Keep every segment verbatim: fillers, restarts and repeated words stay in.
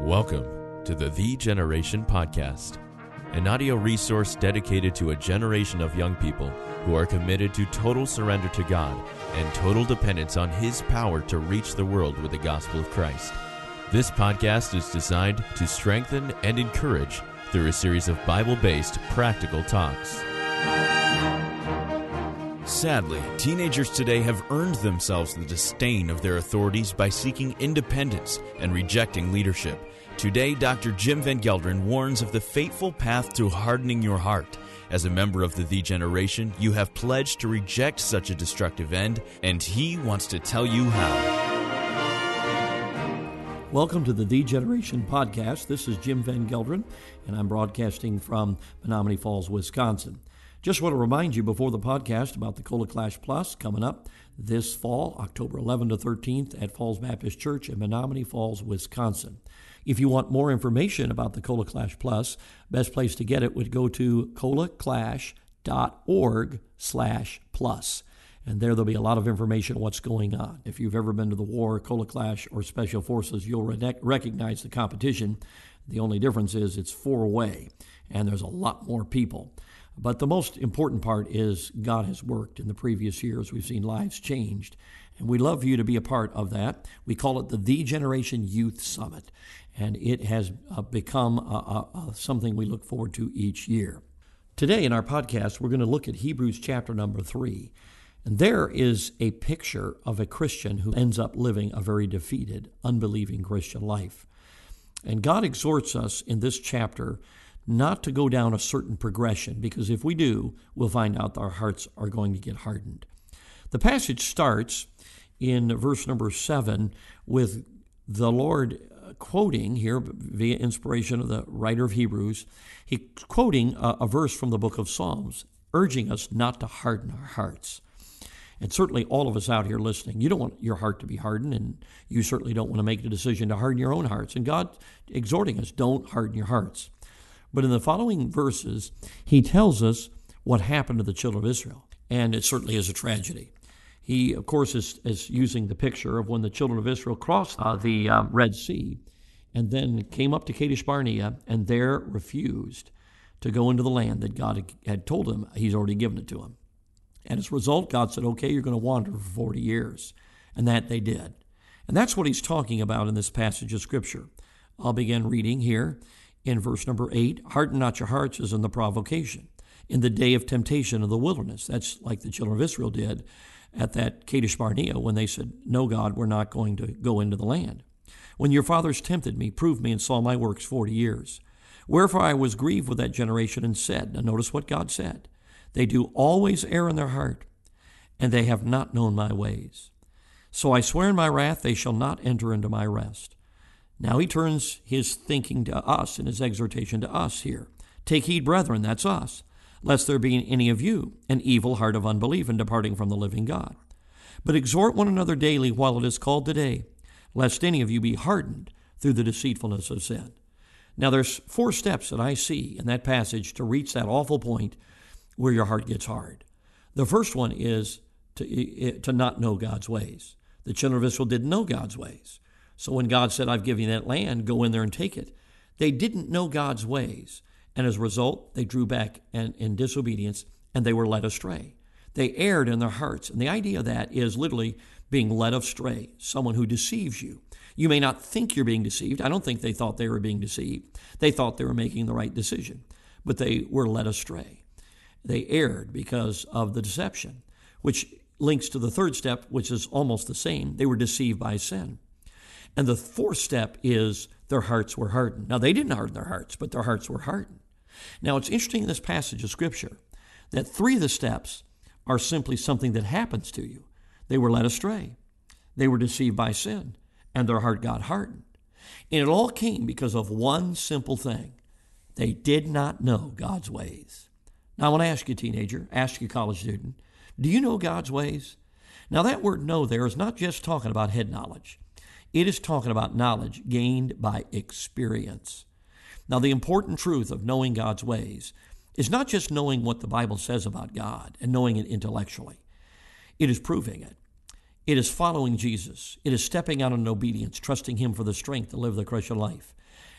Welcome to the The Generation Podcast, an audio resource dedicated to a generation of young people who are committed to total surrender to God and total dependence on His power to reach the world with the gospel of Christ. This podcast is designed to strengthen and encourage through a series of Bible-based practical talks. Sadly, teenagers today have earned themselves the disdain of their authorities by seeking independence and rejecting leadership. Today, Doctor Jim Van Gelderen warns of the fateful path to hardening your heart. As a member of the The Generation, you have pledged to reject such a destructive end, and he wants to tell you how. Welcome to the The Generation Podcast. This is Jim Van Gelderen, and I'm broadcasting from Menomonee Falls, Wisconsin. Just want to remind you before the podcast about the Cola Clash Plus coming up this fall, October eleventh to thirteenth at Falls Baptist Church in Menomonee Falls, Wisconsin. If you want more information about the Cola Clash Plus, best place to get it would go to colaclash dot org slash plus. And there there'll be a lot of information on what's going on. If you've ever been to the war, Cola Clash, or Special Forces, you'll re- recognize the competition. The only difference is it's four-way, and there's a lot more people. But the most important part is God has worked in the previous years. We've seen lives changed, and we'd love for you to be a part of that. We call it the The Generation Youth Summit, and it has uh, become uh, uh, something we look forward to each year. Today in our podcast, we're going to look at Hebrews chapter number three, and there is a picture of a Christian who ends up living a very defeated, unbelieving Christian life. And God exhorts us in this chapter not to go down a certain progression, because if we do, we'll find out that our hearts are going to get hardened. The passage starts in verse number seven with the Lord quoting here via inspiration of the writer of Hebrews. He's quoting a, a verse from the book of Psalms, urging us not to harden our hearts. And certainly all of us out here listening, you don't want your heart to be hardened, and you certainly don't want to make the decision to harden your own hearts. And God exhorting us, don't harden your hearts. But in the following verses, he tells us what happened to the children of Israel. And it certainly is a tragedy. He, of course, is, is using the picture of when the children of Israel crossed uh, the um, Red Sea and then came up to Kadesh Barnea and there refused to go into the land that God had told them he's already given it to them. And as a result, God said, okay, you're going to wander for forty years. And that they did. And that's what he's talking about in this passage of Scripture. I'll begin reading here. In verse number eight, harden not your hearts as in the provocation, in the day of temptation in the wilderness. That's like the children of Israel did at that Kadesh Barnea when they said, no, God, we're not going to go into the land. When your fathers tempted me, proved me, and saw my works forty years. Wherefore I was grieved with that generation and said, now notice what God said, they do always err in their heart, and they have not known my ways. So I swear in my wrath, they shall not enter into my rest. Now he turns his thinking to us and his exhortation to us here. Take heed, brethren, that's us, lest there be in any of you an evil heart of unbelief in departing from the living God. But exhort one another daily while it is called today, lest any of you be hardened through the deceitfulness of sin. Now there's four steps that I see in that passage to reach that awful point where your heart gets hard. The first one is to, to not know God's ways. The children of Israel didn't know God's ways. So when God said, I've given you that land, go in there and take it, they didn't know God's ways. And as a result, they drew back in, in disobedience, and they were led astray. They erred in their hearts. And the idea of that is literally being led astray, someone who deceives you. You may not think you're being deceived. I don't think they thought they were being deceived. They thought they were making the right decision, but they were led astray. They erred because of the deception, which links to the third step, which is almost the same. They were deceived by sin. And the fourth step is their hearts were hardened. Now, they didn't harden their hearts, but their hearts were hardened. Now, it's interesting in this passage of Scripture that three of the steps are simply something that happens to you. They were led astray. They were deceived by sin, and their heart got hardened. And it all came because of one simple thing. They did not know God's ways. Now, I want to ask you, teenager, ask you, college student, do you know God's ways? Now, that word know there is not just talking about head knowledge. It is talking about knowledge gained by experience. Now, the important truth of knowing God's ways is not just knowing what the Bible says about God and knowing it intellectually. It is proving it. It is following Jesus. It is stepping out in obedience, trusting Him for the strength to live the Christian life.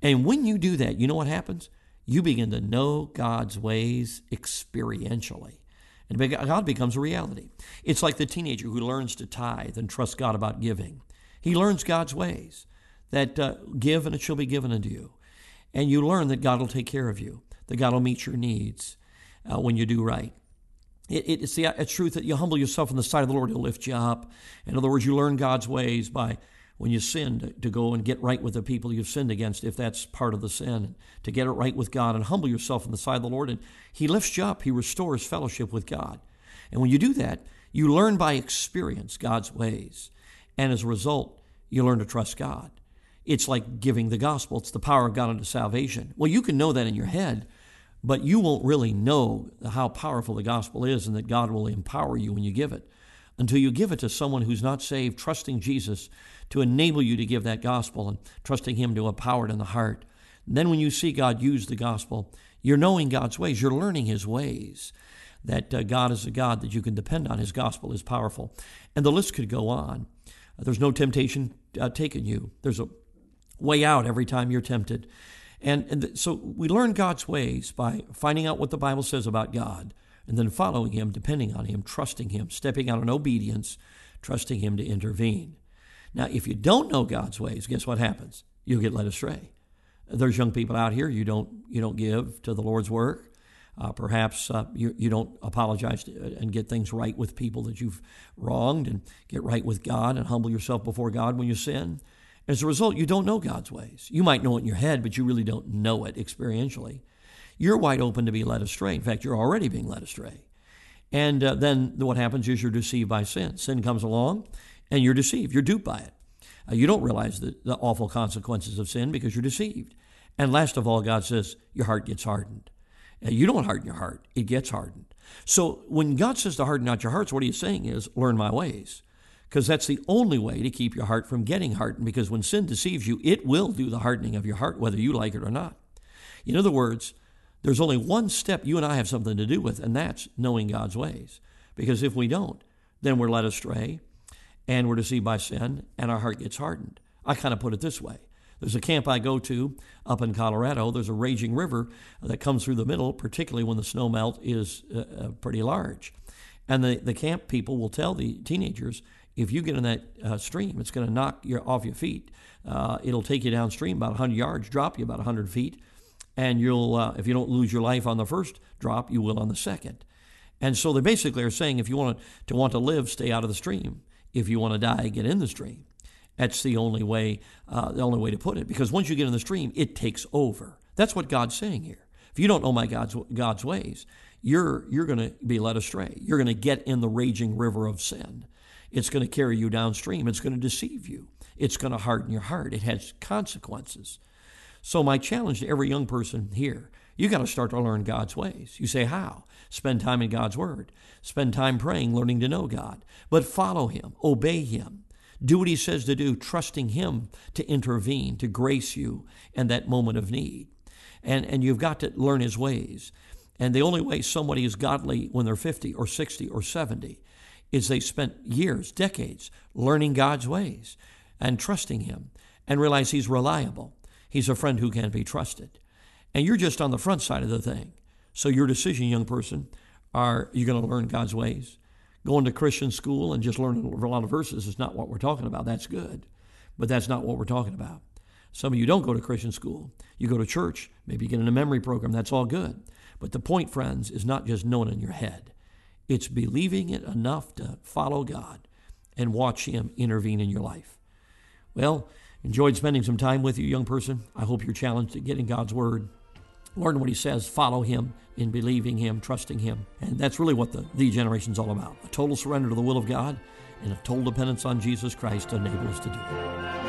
And when you do that, you know what happens? You begin to know God's ways experientially. And God becomes a reality. It's like the teenager who learns to tithe and trust God about giving. He learns God's ways, that uh, give and it shall be given unto you. And you learn that God will take care of you, that God will meet your needs uh, when you do right. It, it, it's the it's truth that you humble yourself in the sight of the Lord, He'll lift you up. In other words, you learn God's ways by, when you sin, to, to go and get right with the people you've sinned against, if that's part of the sin, to get it right with God and humble yourself in the sight of the Lord. And He lifts you up. He restores fellowship with God. And when you do that, you learn by experience God's ways. And as a result, you learn to trust God. It's like giving the gospel. It's the power of God unto salvation. Well, you can know that in your head, but you won't really know how powerful the gospel is and that God will empower you when you give it until you give it to someone who's not saved, trusting Jesus to enable you to give that gospel and trusting Him to empower it in the heart. And then when you see God use the gospel, you're knowing God's ways. You're learning His ways, that uh, God is a God that you can depend on. His gospel is powerful. And the list could go on. There's no temptation uh, taking you. There's a way out every time you're tempted. And, and th- so we learn God's ways by finding out what the Bible says about God and then following Him, depending on Him, trusting Him, stepping out in obedience, trusting Him to intervene. Now, if you don't know God's ways, guess what happens? You'll get led astray. There's young people out here, you don't you don't give to the Lord's work. Uh, perhaps uh, you, you don't apologize to, and get things right with people that you've wronged and get right with God and humble yourself before God when you sin. As a result, you don't know God's ways. You might know it in your head, but you really don't know it experientially. You're wide open to be led astray. In fact, you're already being led astray. And uh, then what happens is you're deceived by sin. Sin comes along, and you're deceived. You're duped by it. Uh, you don't realize the, the awful consequences of sin because you're deceived. And last of all, God says, your heart gets hardened. Uh, you don't harden your heart. It gets hardened. So when God says to harden not your hearts, what He's saying is, learn my ways. Because that's the only way to keep your heart from getting hardened. Because when sin deceives you, it will do the hardening of your heart, whether you like it or not. In other words, there's only one step you and I have something to do with, and that's knowing God's ways. Because if we don't, then we're led astray, and we're deceived by sin, and our heart gets hardened. I kind of put it this way. There's a camp I go to up in Colorado. There's a raging river that comes through the middle, particularly when the snow melt is uh, pretty large. And the, the camp people will tell the teenagers, if you get in that uh, stream, it's going to knock you off your feet. Uh, it'll take you downstream about one hundred yards, drop you about one hundred feet, and you'll, uh, if you don't lose your life on the first drop, you will on the second. And so they basically are saying, if you want to want to live, stay out of the stream. If you want to die, get in the stream. That's the only way, uh, the only way to put it. Because once you get in the stream, it takes over. That's what God's saying here. If you don't know my God's God's ways, you're you're going to be led astray. You're going to get in the raging river of sin. It's going to carry you downstream. It's going to deceive you. It's going to harden your heart. It has consequences. So my challenge to every young person here, you got to start to learn God's ways. You say, how? Spend time in God's Word. Spend time praying, learning to know God. But follow Him. Obey Him. Do what He says to do, trusting Him to intervene, to grace you in that moment of need. And, and you've got to learn His ways. And the only way somebody is godly when they're fifty or sixty or seventy is they spent years, decades, learning God's ways and trusting Him and realize He's reliable. He's a friend who can be trusted. And you're just on the front side of the thing. So your decision, young person, are you going to learn God's ways? Going to Christian school and just learning a lot of verses is not what we're talking about. That's good, but that's not what we're talking about. Some of you don't go to Christian school. You go to church, maybe get in a memory program. That's all good. But the point, friends, is not just knowing in your head. It's believing it enough to follow God and watch Him intervene in your life. Well, enjoyed spending some time with you, young person. I hope you're challenged to get in God's Word, learn what He says, follow Him in believing Him, trusting Him. And that's really what the, the generation's all about. A total surrender to the will of God and a total dependence on Jesus Christ to enable us to do it.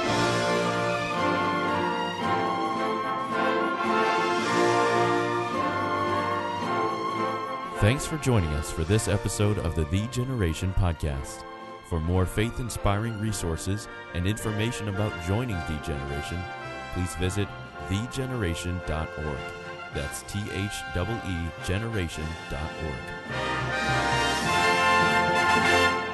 Thanks for joining us for this episode of the The Generation Podcast. For more faith-inspiring resources and information about joining The Generation, please visit the generation dot org. That's T H E E generation dot org.